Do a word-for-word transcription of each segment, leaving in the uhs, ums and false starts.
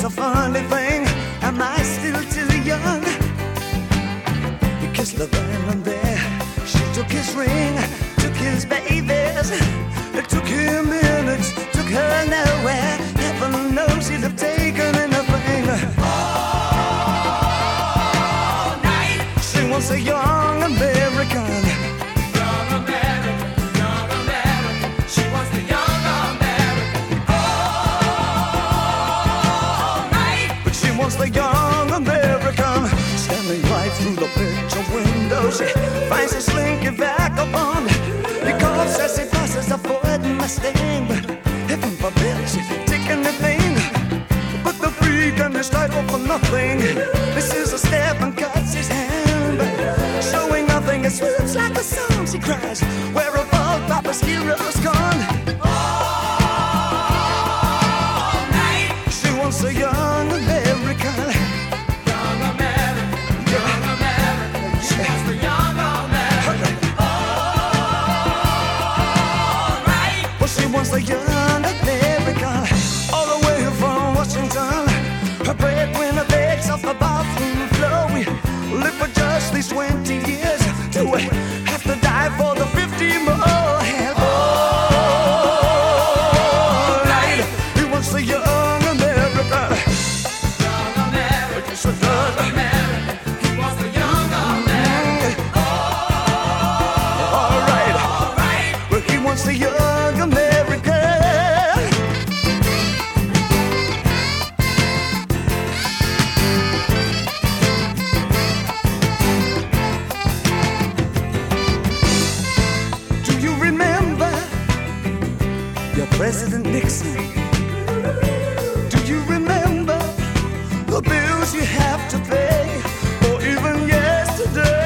a funny thing. Am I still too young? He kissed the man there. She took his ring, took his babies. It took him minutes, took her nowhere. Heaven knows he'd have taken anything. All night. She wants a young American. Young American, young American. She wants the young American. All night. But she wants the young American. Standing right through the picture window, she finds a slinky vagabond. He calls as he passes, avoiding my sting. But heaven forbid she's taking the thing. But the freak and his title for nothing. This is a step and cuts his hand, but showing nothing. It swoops like a song. She cries, where have all Papa's heroes gone? All night. She wants a young American. Young American, young American. She wants the young American. All right. Well, she wants the young American. All the way from Washington. Her breadwinner begs off the bathroom floor. We live for just these twenty years. Do we have to die for the fifty more? And all night, he wants the young American. Young American, Yes, he does. American. He wants the young American. All right, All right. well, he wants the young American. Do you remember your President Nixon? Do you remember the bills you have to pay, or even yesterday?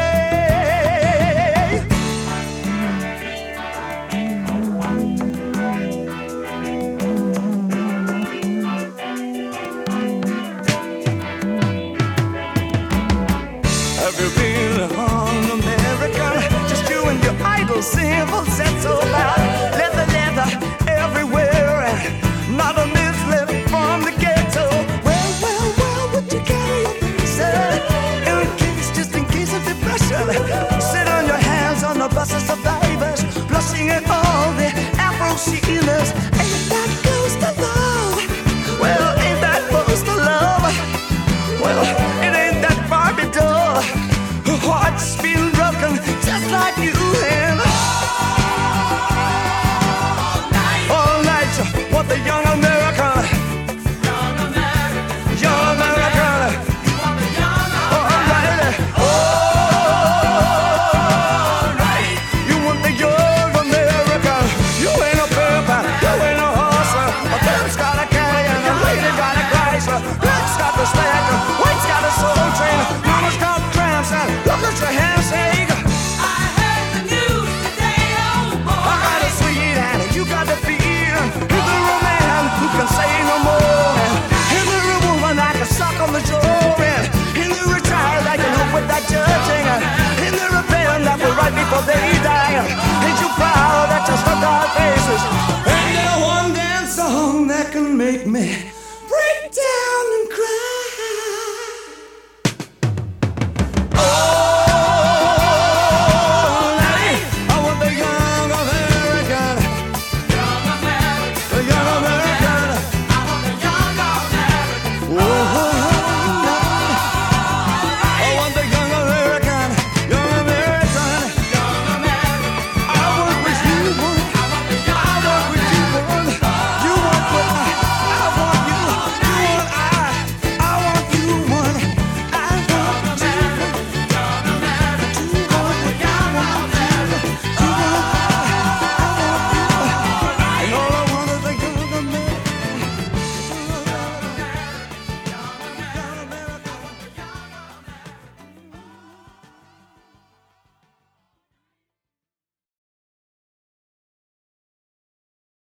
Have you been on American? Just you and your idle simple set so loud. Leather, leather everywhere, and not a miss left from the ghetto. Well, well, well, would you carry a visa? In case, just in case of depression. Sit on your hands on the bus of survivors, blushing at all the Afro-Sheilas. Ain't that close to love? Well, ain't that close to love? Well, it ain't that Barbie doll. Her heart's been broken just like you and All night. all night. What the young American, Young American. young American. You want the young All right, All right. you want the young American. You ain't a pimp, you ain't a horse. A pimp's got a canyon, a lady got a Chrysler. Black's got the stack, white's got a soul train. Mama's got cramps, and look at your handshake. I heard the news today, oh boy. I got a sweet and you got the feel. Is there a man who can say no more? Is there a woman I can suck on the jaw? Is there a child I can hope with that judging? Is there a band that will write before they die? Ain't you proud that you stuck our faces? Ain't there one dance song that can make me break down?